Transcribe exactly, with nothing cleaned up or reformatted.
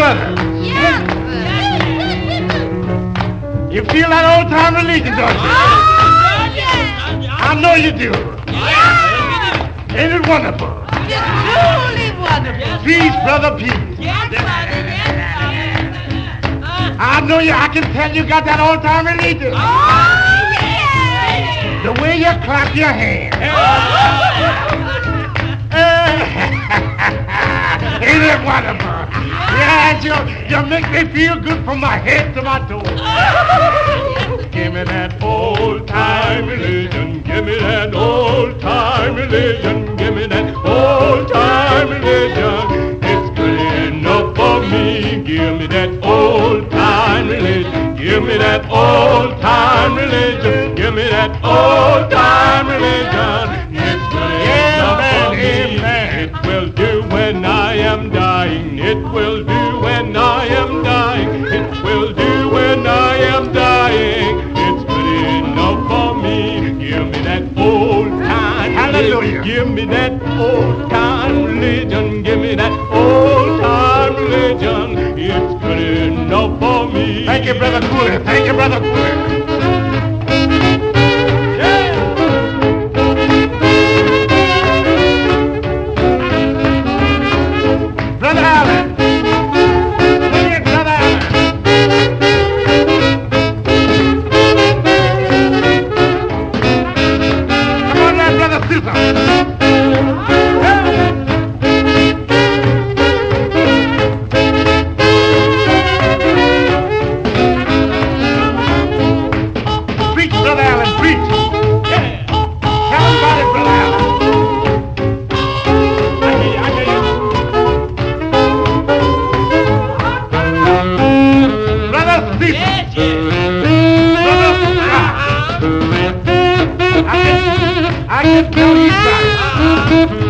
brother. Yes, You feel that old-time religion, don't you? Oh, yes. I know you do. Yeah. Ain't it wonderful? It's truly wonderful. Peace, brother, peace. Yes, Father, yes, Father. I know you. I can tell you got that old-time religion. Oh, yes. The way you clap your hands. Ain't it wonderful? Yes, you, you make me feel good from my head to my toes. Give me that old-time religion. Give me that old-time religion. Give me that old-time religion. It's good enough for me. Give me that old-time religion. Give me that old-time religion. Give me that old-time religion. It's good enough for me. It will do when I am dying. It will do when I am dying. It will do when I am dying. It's good enough for me. Give me that old-time Hallelujah. Give me that old-time religion. Give me that old-time religion. It's good enough for me. Thank you, Brother Cooley. Thank you, Brother Cooley. Brother Allen. Bring it, Brother Allen. Come on now, Brother Susan. Preach, Brother Allen, preach. Yeah. Tell them about it, Brother Allen. I hear you, I hear you. Brother Stephen. Yes, yes. Brother Scott. I can, I can tell he's right.